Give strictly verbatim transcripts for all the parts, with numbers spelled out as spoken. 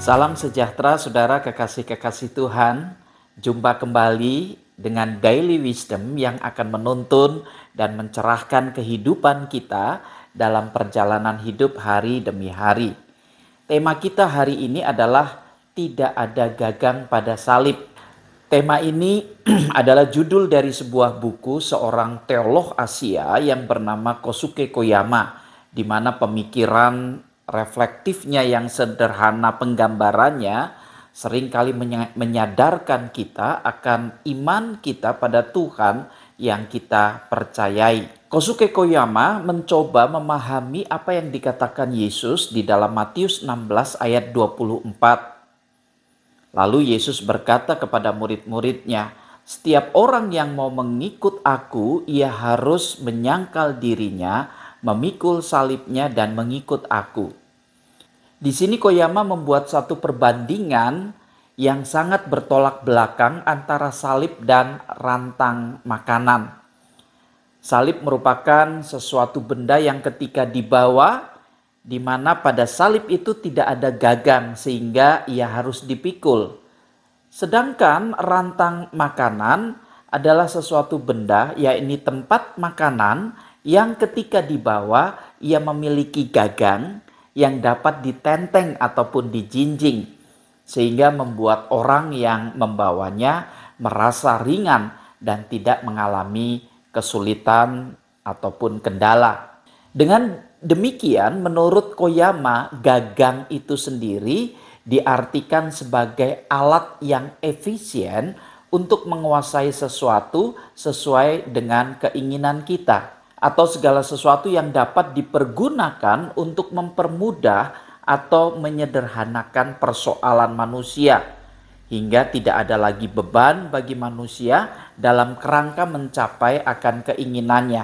Salam sejahtera saudara kekasih-kekasih Tuhan. Jumpa kembali dengan Daily Wisdom yang akan menuntun dan mencerahkan kehidupan kita dalam perjalanan hidup hari demi hari. Tema kita hari ini adalah tidak ada gagang pada salib. Tema ini adalah judul dari sebuah buku seorang teolog Asia yang bernama Kosuke Koyama, di mana pemikiran reflektifnya yang sederhana penggambarannya seringkali menyadarkan kita akan iman kita pada Tuhan yang kita percayai. Kosuke Koyama mencoba memahami apa yang dikatakan Yesus di dalam Matius enam belas ayat dua puluh empat. Lalu Yesus berkata kepada murid-muridnya, "Setiap orang yang mau mengikut aku, ia harus menyangkal dirinya, memikul salibnya dan mengikut aku." Di sini Koyama membuat satu perbandingan yang sangat bertolak belakang antara salib dan rantang makanan. Salib merupakan sesuatu benda yang ketika dibawa, di mana pada salib itu tidak ada gagang sehingga ia harus dipikul. Sedangkan rantang makanan adalah sesuatu benda, yakni tempat makanan yang ketika dibawa ia memiliki gagang yang dapat ditenteng ataupun dijinjing, sehingga membuat orang yang membawanya merasa ringan dan tidak mengalami kesulitan ataupun kendala. Dengan demikian, menurut Koyama, gagang itu sendiri diartikan sebagai alat yang efisien untuk menguasai sesuatu sesuai dengan keinginan kita, atau segala sesuatu yang dapat dipergunakan untuk mempermudah atau menyederhanakan persoalan manusia, hingga tidak ada lagi beban bagi manusia dalam kerangka mencapai akan keinginannya.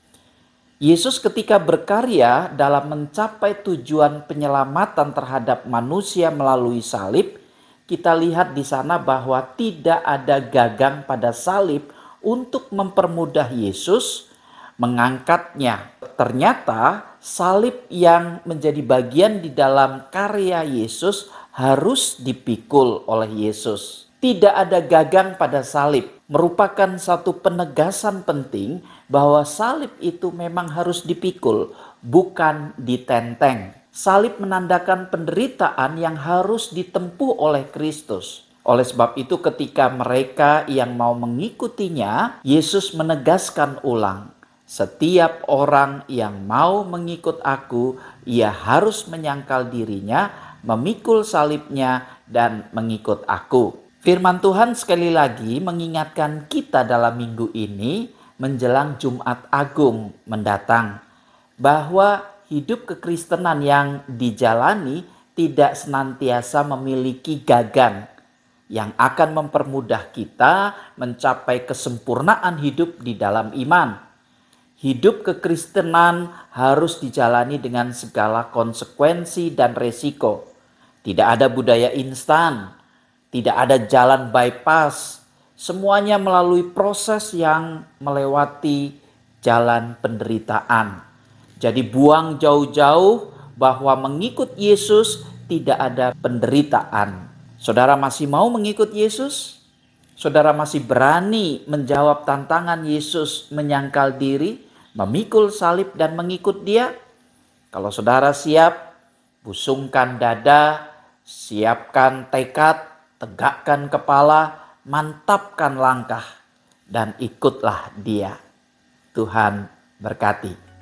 Yesus ketika berkarya dalam mencapai tujuan penyelamatan terhadap manusia melalui salib, kita lihat di sana bahwa tidak ada gagang pada salib untuk mempermudah Yesus mengangkatnya. Ternyata salib yang menjadi bagian di dalam karya Yesus harus dipikul oleh Yesus. Tidak ada gagang pada salib merupakan satu penegasan penting bahwa salib itu memang harus dipikul, bukan ditenteng. Salib menandakan penderitaan yang harus ditempuh oleh Kristus. Oleh sebab itu ketika mereka yang mau mengikutinya, Yesus menegaskan ulang, "Setiap orang yang mau mengikut aku, ia harus menyangkal dirinya, memikul salibnya, dan mengikut aku." Firman Tuhan sekali lagi mengingatkan kita dalam minggu ini menjelang Jumat Agung mendatang, bahwa hidup kekristenan yang dijalani tidak senantiasa memiliki gagang yang akan mempermudah kita mencapai kesempurnaan hidup di dalam iman. Hidup kekristenan harus dijalani dengan segala konsekuensi dan resiko. Tidak ada budaya instan, tidak ada jalan bypass. Semuanya melalui proses yang melewati jalan penderitaan. Jadi buang jauh-jauh bahwa mengikut Yesus tidak ada penderitaan. Saudara masih mau mengikut Yesus? Saudara masih berani menjawab tantangan Yesus menyangkal diri, memikul salib dan mengikut Dia? Kalau saudara siap, busungkan dada, siapkan tekad, tegakkan kepala, mantapkan langkah, dan ikutlah Dia. Tuhan berkati.